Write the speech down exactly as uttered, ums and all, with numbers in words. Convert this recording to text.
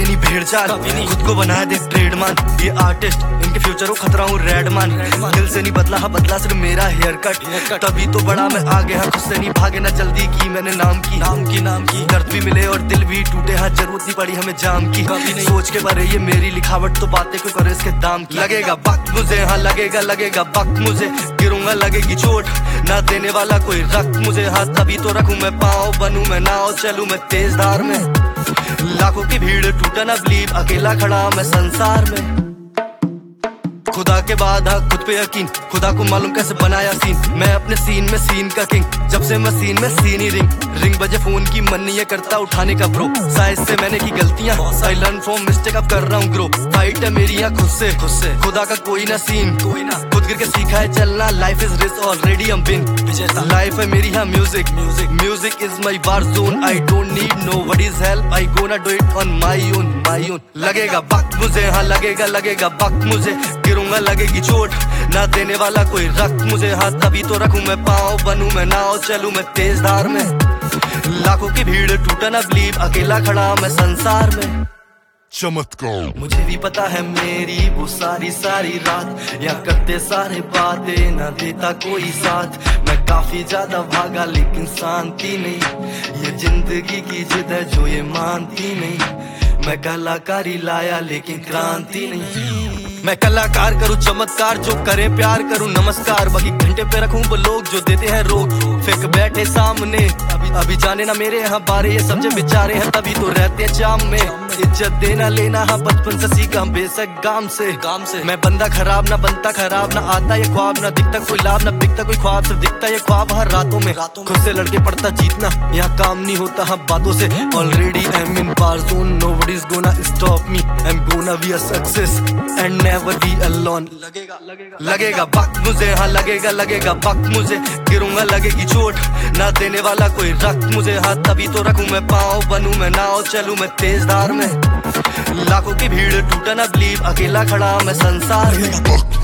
नहीं भेड़ चाल, खुद को बनाया दे ट्रेडमान। ये आर्टिस्ट इनके फ्यूचर को खतरा हूँ रेडमान। दिल से नहीं बदला हा बदला सिर्फ मेरा हेयर कट, तभी तो बड़ा मैं आ गया, खुद से नहीं भागे ना जल्दी की मैंने नाम की नाम की नाम की दर्द भी मिले और दिल भी टूटे, हाँ जरूरत नहीं पड़ी हमें जाम की। सोच के बारे ये मेरी लिखावट तो बातें क्यों करे इसके दाम की। लगेगा वक्त मुझे, हाँ लगेगा लगेगा वक्त मुझे, गिरूंगा लगेगी चोट, ना देने वाला कोई रक्त मुझे। हाँ तभी तो रखूं मैं पाँव, बनूं मैं नाव, चलूं मैं तेज धार में। लाखों की भीड़ टूटा ना बिलीव, अकेला खड़ा मैं संसार में। खुदा के बाद हाँ खुद पे यकीन, खुदा को मालूम कैसे बनाया सीन। मैं अपने सीन में सीन का किंग, जब से मैं सीन में सीन ही रिंग रिंग बजे फोन की मन नहीं है करता उठाने का ब्रो। साइज से मैंने की गलतियां, आई लर्न फ्रॉम मिस्टेक, अब कर रहा हूँ ग्रो। फाइट है मेरी यहाँ खुद से खुद से, खुदा का कोई ना सीन कोई ना, खुद गिर के सीखा है चलना। लाइफ इज रिस्क ऑलरेडी हम विन, लाइफ है मेरी यहाँ music music music is my war zone. I don't need no buddy's help, I gonna do it on my own my own. लगेगा वक्त मुझे, हाँ लगेगा लगेगा वक्त मुझे, गिरूंगा लगेगी चोट, ना देने वाला कोई रक्त मुझे। हाँ तभी तो रखूं मैं पाँव, बनूं मैं नाव, चलूं मैं तेज धार में। लाखों की भीड़ टूटा ना बिलीव, अकेला खड़ा मैं संसार में। चमत्कार मुझे भी पता है मेरी वो सारी सारी रात, या करते सारे बातें ना देता कोई साथ। मैं काफी ज्यादा भागा लेकिन शांति नहीं, ये जिंदगी की जिद है जो ये मानती नहीं। मैं कलाकारी लाया लेकिन क्रांति नहीं। मैं कलाकार करूं चमत्कार, जो करे प्यार करूं नमस्कार। बाकी घंटे पे रखूं वो लोग जो देते हैं रोग, फेंक बैठे सामने। अभी अभी जाने ना मेरे यहाँ बारे, ये समझे बेचारे हैं तभी तो रहते हैं जाम में। इज्जत देना लेना हाँ बचपन से सीखा बेशक गाम से गाम से। मैं बंदा खराब ना बनता खराब, ना आता ये ख्वाब, ना दिखता कोई लाभ, ना दिखता कोई ख्वाब, सिर्फ दिखता ये ख्वाब हर रातों में। खुद से लड़के पड़ता जीतना, यहाँ काम नहीं होता हाँ बातों से। Already I am in war zone, nobody's gonna stop me, I am gonna be a success and never be alone. लगेगा लगेगा लगेगा वक्त मुझे, हाँ लगेगा लगेगा वक्त मुझे, गिरूंगा लगेगी चोट, ना देने वाला कोई रक्त मुझे। हाँ तभी तो रखूं मैं पाँव, बनूं मैं नाव, चलूं मैं तेज धार में। लाखों की भीड़ टूटा ना बिलीव, अकेला खड़ा मैं संसार में।